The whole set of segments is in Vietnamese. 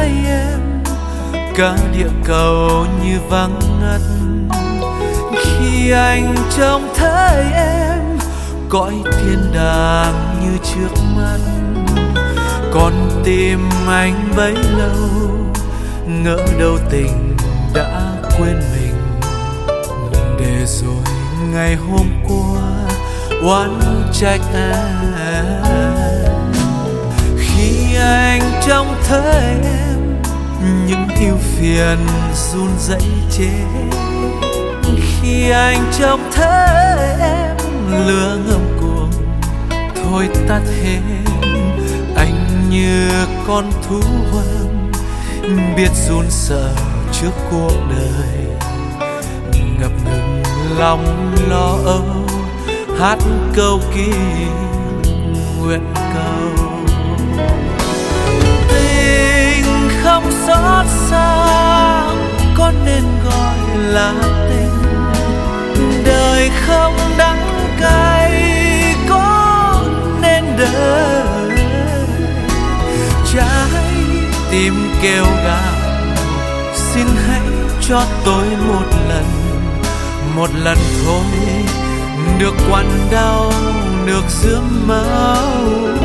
thấy em, cả địa cầu như vắng ngắt. Khi anh trông thấy em, cõi thiên đàng như trước mắt. Con tim anh bấy lâu, ngỡ đâu tình đã quên mình. Để rồi ngày hôm qua oán trách em. Khi anh trông thấy em, những ưu phiền run rẩy chết. Khi anh trông thấy em, lửa ngông cuồng thôi tắt hết. Anh như con thú hoang, biết run sợ trước cuộc đời. Ngập ngừng lòng lo âu, hát câu kỳ nguyện cầu. Tình không xót xa, có nên gọi là tình. Đời không đắng cay, có nên đời. Trái tim kêu gào, xin hãy cho tôi một lần thôi. Được quặn đau, được rướm máu.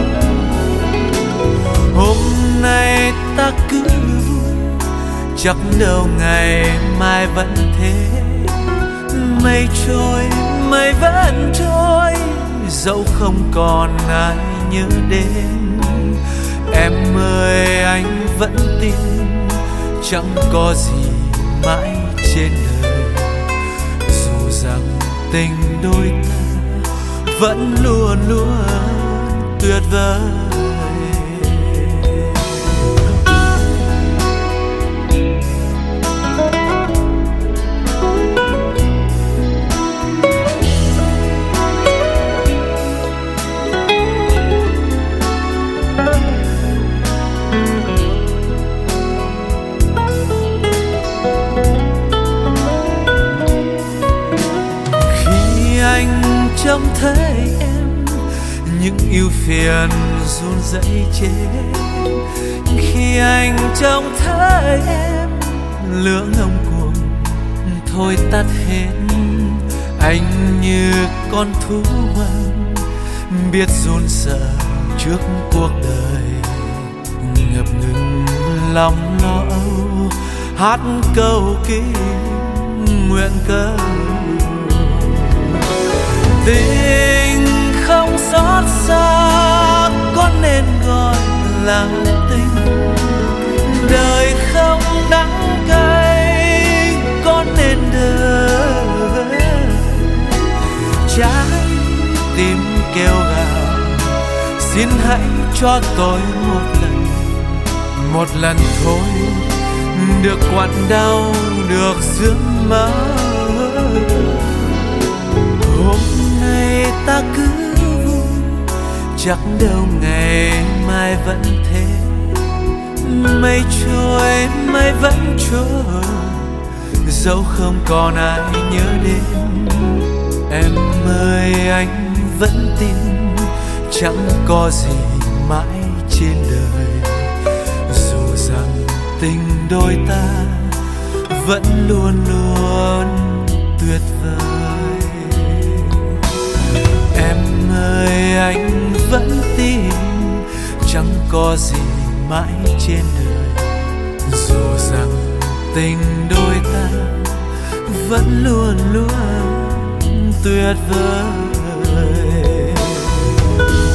Hôm nay ta cứ vui, chắc đâu ngày mai vẫn thế. Mây trôi, mây vẫn trôi, dẫu không còn ai nhớ đến. Em ơi anh vẫn tin, chẳng có gì mãi trên đời. Dù rằng tình đôi ta vẫn luôn luôn tuyệt vời. Trông thấy em, những ưu phiền run rẩy chết. Khi anh trông thấy em, lửa ngông cuồng thôi tắt hết. Anh như con thú hoang, biết run sợ trước cuộc đời. Ngập ngừng lòng lo âu, hát câu kỳ nguyện cầu. Tình không xót xa, có nên gọi là tình. Đời không đắng cay, có nên đời. Trái tim kêu gào, xin hãy cho tôi một lần thôi. Được quặn đau, được rướm máu. Hôm nay ta cứ vui, chắc đâu ngày mai vẫn thế. Mây trôi, mây vẫn trôi, dẫu không còn ai nhớ đến. Em ơi anh vẫn tin, chẳng có gì mãi trên đời. Dù rằng tình đôi ta vẫn luôn luôn tuyệt vời. Em ơi anh vẫn tin, chẳng có gì mãi trên đời. Dù rằng tình đôi ta vẫn luôn luôn tuyệt vời.